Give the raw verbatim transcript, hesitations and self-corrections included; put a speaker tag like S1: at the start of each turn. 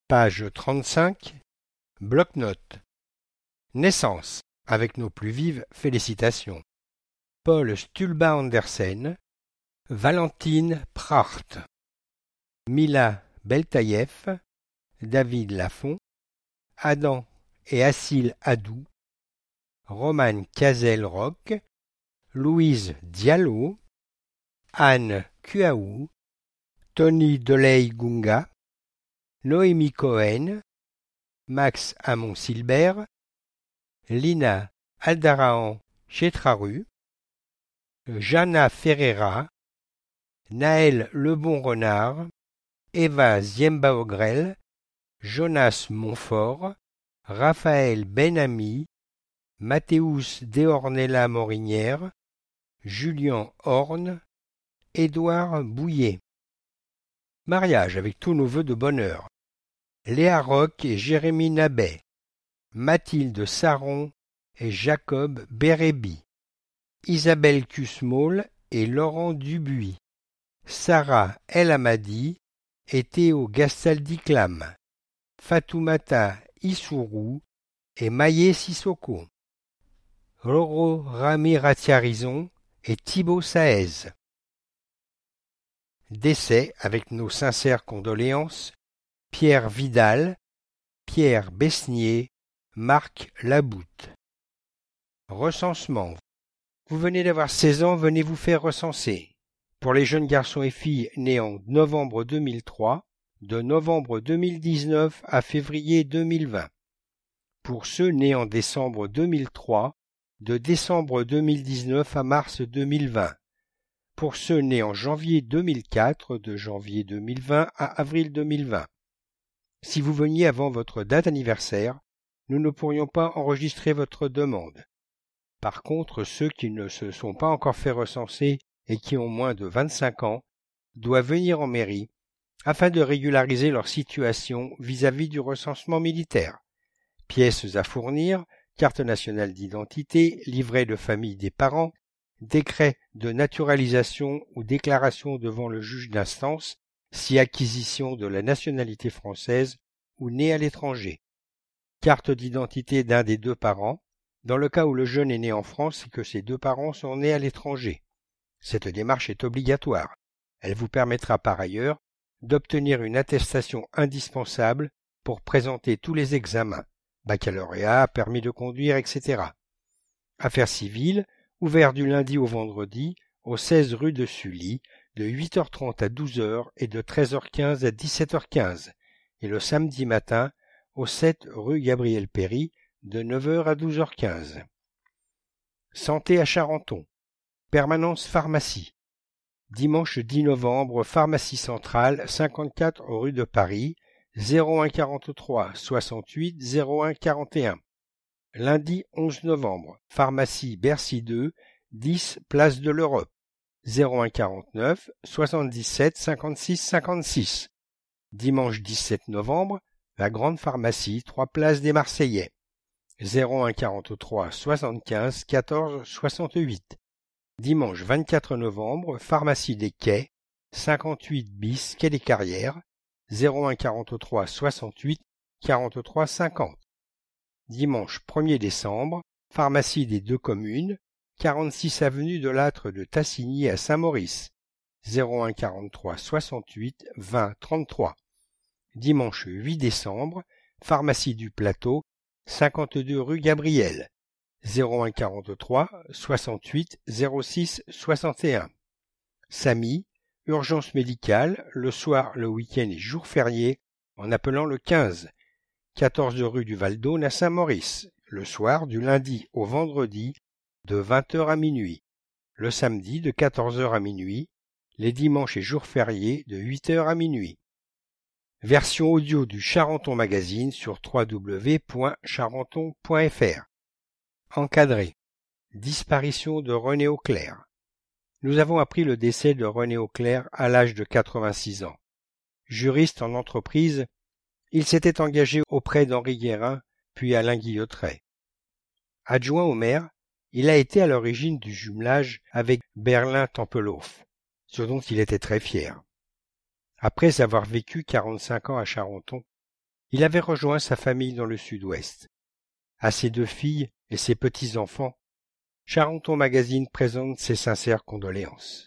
S1: Page trente-cinq. Bloc-notes. Naissance, avec nos plus vives félicitations. Paul Stulba Andersen, Valentine Pracht, Mila Beltaïev, David Lafont, Adam et Assil Adou, Roman Cazel-Roch, Louise Diallo, Anne Kuaou, Tony Deley-Gunga, Noémie Cohen, Max Hamon-Silbert, Lina Aldarahan Chetraru, Jana Ferreira, Naël Lebon-Renard, Eva Ziemba-Ogrel, Jonas Montfort, Raphaël Benami, Mathéus Deornella Morinière, Julien Horn, Édouard Bouillet. Mariage avec tous nos vœux de bonheur. Léa Roch et Jérémie Nabet, Mathilde Saron et Jacob Bérébi, Isabelle Cusmaul et Laurent Dubuis, Sarah El Hamadi et Théo Gastaldi-Clam, Fatoumata Issourou et Maïe Sissoko, Roro Rami-Ratiarizon et Thibaut Saez. Décès avec nos sincères condoléances, Pierre Vidal, Pierre Besnier, Marc Laboutte. Recensement. Vous venez d'avoir seize ans, venez vous faire recenser. Pour les jeunes garçons et filles nés en novembre deux mille trois, de novembre deux mille dix-neuf à février deux mille vingt. Pour ceux nés en décembre deux mille trois, de décembre deux mille dix-neuf à mars deux mille vingt. Pour ceux nés en janvier deux mille quatre, de janvier deux mille vingt à avril deux mille vingt. Si vous veniez avant votre date anniversaire, nous ne pourrions pas enregistrer votre demande. Par contre, ceux qui ne se sont pas encore fait recenser et qui ont moins de vingt-cinq ans doivent venir en mairie afin de régulariser leur situation vis-à-vis du recensement militaire. Pièces à fournir, carte nationale d'identité, livret de famille des parents, décret de naturalisation ou déclaration devant le juge d'instance si acquisition de la nationalité française ou né à l'étranger. Carte d'identité d'un des deux parents, dans le cas où le jeune est né en France et que ses deux parents sont nés à l'étranger. Cette démarche est obligatoire. Elle vous permettra par ailleurs d'obtenir une attestation indispensable pour présenter tous les examens, baccalauréat, permis de conduire, et cetera. Affaires civiles, ouvert du lundi au vendredi, au seize rue de Sully, de huit heures trente à douze heures et de treize heures quinze à dix-sept heures quinze, et le samedi matin, au sept rue Gabriel Péry, de neuf heures à douze heures quinze. Santé à Charenton. Permanence pharmacie. Dimanche dix novembre, pharmacie centrale, cinquante-quatre rue de Paris, zéro un quarante-trois soixante-huit zéro un quarante et un. Lundi onze novembre, pharmacie Bercy deux, dix place de l'Europe, zéro un quarante-neuf soixante-dix-sept cinquante-six cinquante-six. Dimanche dix-sept novembre, la grande pharmacie, trois place des Marseillais, zéro un quarante-trois soixante-quinze quatorze soixante-huit. Dimanche vingt-quatre novembre, pharmacie des Quais, cinquante-huit bis Quai des Carrières, zéro un quarante-trois soixante-huit quarante-trois cinquante. Dimanche premier décembre, pharmacie des deux communes, quarante-six avenue de l'Âtre de Tassigny à Saint-Maurice, zéro un quarante-trois soixante-huit vingt trente-trois. Dimanche huit décembre, pharmacie du Plateau, cinquante-deux rue Gabriel, zéro un quarante-trois soixante-huit zéro six soixante et un. Samy, urgence médicale, le soir, le week-end et jour férié, en appelant le quinze, quatorze rue du Val-d'Aune à Saint-Maurice, le soir du lundi au vendredi de vingt heures à minuit, le samedi de quatorze heures à minuit, les dimanches et jours fériés de huit heures à minuit. Version audio du Charenton Magazine sur w w w point charenton point f r. Encadré. Disparition de René Auclair. Nous avons appris le décès de René Auclair à l'âge de quatre-vingt-six ans. Juriste en entreprise, il s'était engagé auprès d'Henri Guérin, puis Alain Guillotret. Adjoint au maire, il a été à l'origine du jumelage avec Berlin Tempelhof, ce dont il était très fier. Après avoir vécu quarante-cinq ans à Charenton, Il avait rejoint sa famille dans le sud-ouest. À ses deux filles et ses petits-enfants, Charenton Magazine présente ses sincères condoléances.